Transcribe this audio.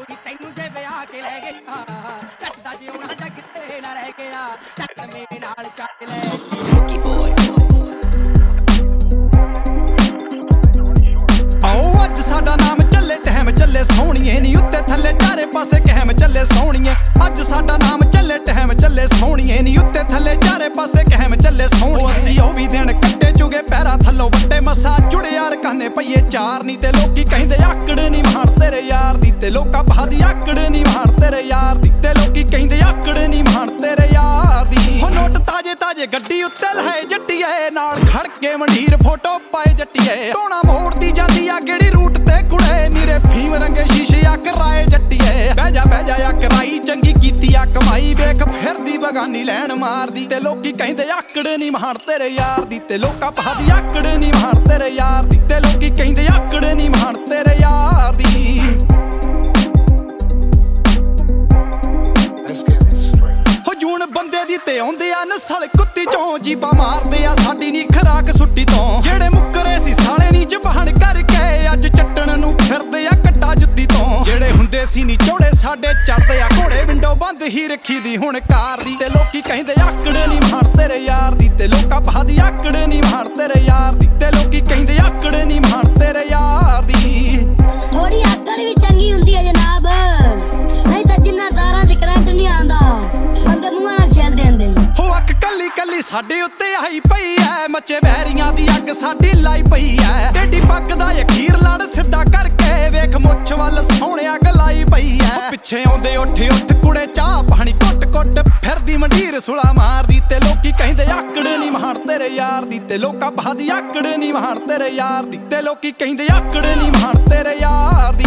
ਨੀ ਤੈਨੂੰ ਜੇ ਵਿਆਹ ਕੇ ਲੈ ਗਿਆ ਕੱਟਦਾ ਜਿਉਣਾ ਜੱਗ ਤੇ ਨਾ ਰਹਿ ਗਿਆ ਚੱਲ ਮੇਰੇ ਨਾਲ ਚੱਲ ਲੈ ਕੀ ਬੋਏ ਆਓ ਅੱਜ ਸਾਡਾ ਨਾਮ ਚੱਲੇ ਟਹਿਮ ਚੱਲੇ ਸੋਹਣੀਏ ਨੀ ਉੱਤੇ ਥੱਲੇ ਚਾਰੇ ਪਾਸੇ ਕਹਿਮ ਚੱਲੇ ਸੋਹਣੀਏ ਅੱਜ ਸਾਡਾ ਨਾਮ ਚੱਲੇ ਟਹਿਮ ਚੱਲੇ ਸੋਹਣੀਏ ਨੀ ਉੱਤੇ ਥੱਲੇ ਚਾਰੇ ਪਾਸੇ ਕਹਿਮ ਚੱਲੇ ਸੋਹਣੀਏ ਅਸੀਂ ਉਹ ਵੀ ਦਿਨ ਕੱਟੇ ਚੁਗੇ ਪੈਰਾਂ ਥੱਲੋਂ ਵੱਟੇ ਮਸਾ ਜੁੜੇ ਯਾਰ ਕਾਨੇ ਪਈਏ ਚਾਰ ਨੀ ਤੇ ਲੋਕੀ ਕਹਿੰਦੇ ਆਕੜ ਨੀ ਮਾਰ ਤੇਰੇ ਯਾਰ ਦੀ ਤੇ ਲੋਕਾਂ ਬਾਦੀ ਆਕੜ ਨੀ ਮਾਰ ਤੇਰੇ ਯਾਰ ਦੀ ਤੇ ਲੋਕੀ ਕਹਿੰਦੇ ਆਕੜ ਨੀ ਮਾਰ ਤੇਰੇ ਯਾਰ ਦੀ ਹੋ ਨੋਟ ਤਾਜੇ ਤਾਜੇ ਗੱਡੀ ਉੱਤੇ ਲਹੇ ਜੱਟੀਏ ਨਾਲ ਖੜ ਕੇ ਮੰਡੀਰ ਫੋਟੋ ਪਾਏ ਜੱਟੀਏ ਟੋਣਾ ਮੋੜਦੀ ਜਾਂਦੀ ਆ ਕਿਹੜੀ ਰੂਟ ਤੇ ਕੁੜੇ ਨੀਰੇ ਫੀਮ ਰੰਗੇ ਸ਼ੀਸ਼ੇ ਆ ਕਰਾਏ ਜੱਟੀਏ ਬਹਿ ਜਾ ਆ ਕਰਾਈ ਚੰਗੀ ਕੀਤੀ ਆ ਕਮਾਈ ਵੇਖ ਫਿਰਦੀ ਬਗਾਨੀ ਲੈਣ ਮਾਰਦੀ ਤੇ ਲੋਕੀ ਕਹਿੰਦੇ ਆਕੜ ਨੀ ਮਾਰ ਤੇਰੇ ਯਾਰ ਦੀ ਤੇ ਲੋਕਾਂ ਬਾਦੀ ਆਕੜ ਨੀ ਮਾਰ ਤੇਰੇ ਯਾਰ ਦੀ ਤੇ ਲੋਕੀ ਕਹਿੰਦੇ ਆਕੜ ਨੀ ਮਾਰ ਤੇਰੇ ਯਾਰ ਦੀ ਹੋ ਜੂਨ ਬੰਦੇ ਦੀ ਤੇ ਆਉਂਦੇ ਆ ਨਸਲ ਕੁੱਤੀ ਚੋਂ ਜੀਬਾ ਮਾਰਦੇ ਆ ਸਾਡੀ ਨੀ ਖਰਾਕ ਸੁੱਟੀ ਤੋਂ ਜਿਹੜੇ ਮੁੱਕਰੇ ਸੀ ਸਾਲੇ ਨੀ ਜ਼ਬਾਨ ਕਰਕੇ ਅੱਜ ਚੱਟਣ ਨੂੰ ਫਿਰਦੇ ਆ ਕੱਟਾ ਜੁੱਤੀ ਤੋਂ ਜਿਹੜੇ ਹੁੰਦੇ ਸੀ ਨੀ ਚੋੜੇ ਸਾਡੇ ਚੜਦੇ ਆ ਘੋੜੇ ਵਿੰਡੋ ਬੰਦ ਹੀ ਰੱਖੀ ਦੀ ਹੁਣ ਕਾਰ ਦੀ ਤੇ ਲੋਕੀ ਕਹਿੰਦੇ ਆਕੜ ਨੀ ਮਾਰ ਤੇਰੇ ਯਾਰ ਦੀ ਤੇ ਲੋਕਾਂ ਬਾਦੀ ਆਕੜ ਨੀ ਮਾਰ ਤੇਰੇ ਯਾਰ ਦੀ ਤੇ ਲੋਕੀ ਕਹਿੰਦੇ ਆਕੜ ਨੀ ਮਾਰ ਤੇਰੇ ਯਾਰ ਦੀ ਥੋੜੀ ਆਕੜ ਵੀ ਚੰਗੀ ਹੁੰਦੀ ਹੈ ਜਨਾਬ ਨਹੀਂ ਤਾਂ ਜਿੰਨਾ ਤਾਰਾਂ 'ਚ ਕਰੰਟ ਨਹੀਂ ਆਉਂਦਾ ਬੰਦੇ ਮੂੰਹਾਂ ਨਾਲ ਛੇਲ ਦਿੰਦੇ ਨੇ ਹੋ ਅੱਖ ਕੱਲੀ ਕੱਲੀ ਸਾਡੇ ਉੱਤੇ ਆਈ ਪਈ ਐ ਮੱਚੇ ਵੈਰੀਆਂ ਦੀ ਅੱਗ ਸਾਡੀ ਲਾਈ ਪਈ ਐ ਟੇਢੀ ਪੱਗ ਦਾ ਅਖੀਰ ਲੜ ਸਿੱਧਾ ਕਰਕੇ ਵੇਖ ਮੁੱਛ ਵੱਲ ਸੋਹਣਿਆ ਗਲਾਈ ਪਈ ਐ ਪਿੱਛੇ ਆਉਂਦੇ ਉੱਠ ਕੁੜੇ ਚਾਹ ਪਾਣੀ ਘੁੱਟ ਫਿਰਦੀ ਮੰਡੀਰ ਸੁਲਾ ਮਾਰਦੀ ਤੇ ਲੋਕੀ ਕਹਿੰਦੇ ਆਕੜ ਨੀ ਮਾਰ ਤੇਰੇ ਯਾਰ ਦੀ ਤੇ ਲੋਕਾਂ ਬਾਦੀ ਆਕੜ ਨੀ ਮਾਰ ਤੇਰੇ ਯਾਰ ਦੀ ਤੇ ਲੋਕੀ ਕਹਿੰਦੇ ਆਕੜ ਨੀ ਮਾਰ ਤੇਰੇ ਯਾਰ ਦੀ